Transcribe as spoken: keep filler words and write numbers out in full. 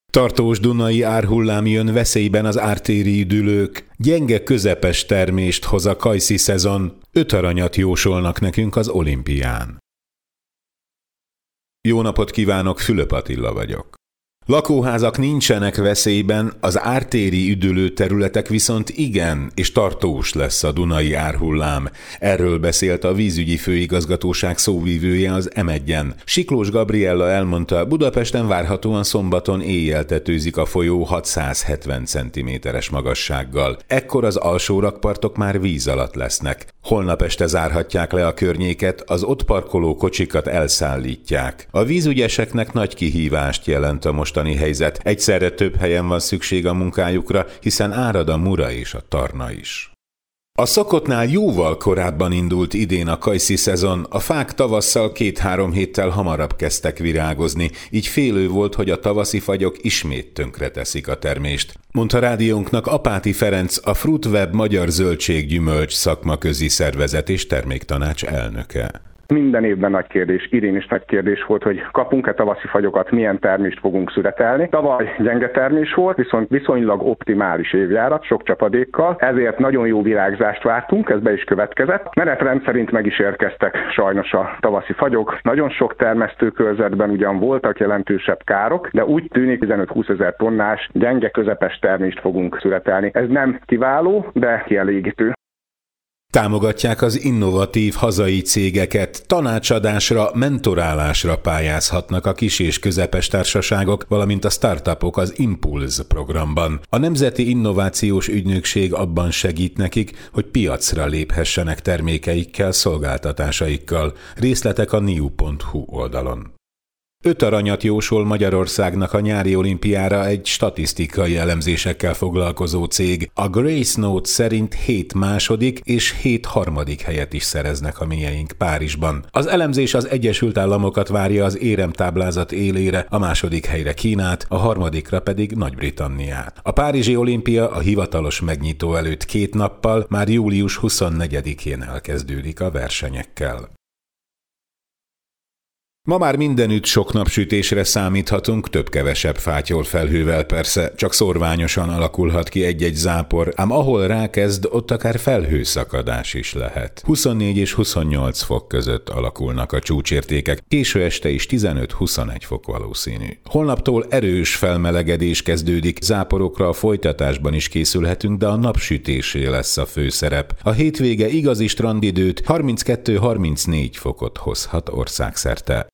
Tartós dunai árhullám jön veszélyben az ártéri üdülők. Gyenge közepes termést hoz a kajszi szezon. Öt aranyat jósolnak nekünk az olimpián. Jó napot kívánok, Fülöp Attila vagyok. Lakóházak nincsenek veszélyben, az ártéri üdülő területek viszont igen, és tartós lesz a dunai árhullám. Erről beszélt a vízügyi főigazgatóság szóvivője az em egyen. Siklós Gabriella elmondta, Budapesten várhatóan szombaton éjjel tetőzik a folyó hatszázhetven centiméteres magassággal. Ekkor az alsó rakpartok már víz alatt lesznek. Holnap este zárhatják le a környéket, az ott parkoló kocsikat elszállítják. A vízügyeseknek nagy kihívást jelent a mostani helyzet. Egyszerre több helyen van szükség a munkájukra, hiszen árad a Mura és a Tarna is. A szokottnál jóval korábban indult idén a kajszi szezon, a fák tavasszal két-három héttel hamarabb kezdtek virágozni, így félő volt, hogy a tavaszi fagyok ismét tönkreteszik a termést. Mondta rádiónknak Apáti Ferenc, a Fruitweb Magyar Zöldséggyümölcs szakmaközi szervezet és terméktanács elnöke. Minden évben nagy kérdés, idén is nagy kérdés volt, hogy kapunk-e tavaszi fagyokat, milyen termést fogunk születelni. Tavaly gyenge termés volt, viszont viszonylag optimális évjárat, sok csapadékkal, ezért nagyon jó virágzást vártunk, ez be is következett. Menetrend szerint meg is érkeztek sajnos a tavaszi fagyok. Nagyon sok termesztőkörzetben ugyan voltak jelentősebb károk, de úgy tűnik tizenöt-húsz ezer tonnás gyenge közepes termést fogunk születelni. Ez nem kiváló, de kielégítő. Támogatják az innovatív hazai cégeket, tanácsadásra, mentorálásra pályázhatnak a kis- és közepes társaságok, valamint a startupok az Impulse programban. A Nemzeti Innovációs Ügynökség abban segít nekik, hogy piacra léphessenek termékeikkel, szolgáltatásaikkal. Részletek a niu pont hu oldalon. Öt aranyat jósol Magyarországnak a nyári olimpiára egy statisztikai elemzésekkel foglalkozó cég. A Grace Note szerint hét második és hét harmadik helyet is szereznek a mieink Párizsban. Az elemzés az Egyesült Államokat várja az éremtáblázat élére, a második helyre Kínát, a harmadikra pedig Nagy-Britanniát. A párizsi olimpia a hivatalos megnyitó előtt két nappal, már július huszonnegyedikén elkezdődik a versenyekkel. Ma már mindenütt sok napsütésre számíthatunk, több-kevesebb fátyol felhővel persze, csak szorványosan alakulhat ki egy-egy zápor, ám ahol rákezd, ott akár felhőszakadás is lehet. huszonnégy és huszonnyolc fok között alakulnak a csúcsértékek, késő este is tizenöt-huszonegy fok valószínű. Holnaptól erős felmelegedés kezdődik, záporokra a folytatásban is készülhetünk, de a napsütésé lesz a főszerep. A hétvége igazi strandidőt harminckettő-harmincnégy fokot hozhat országszerte.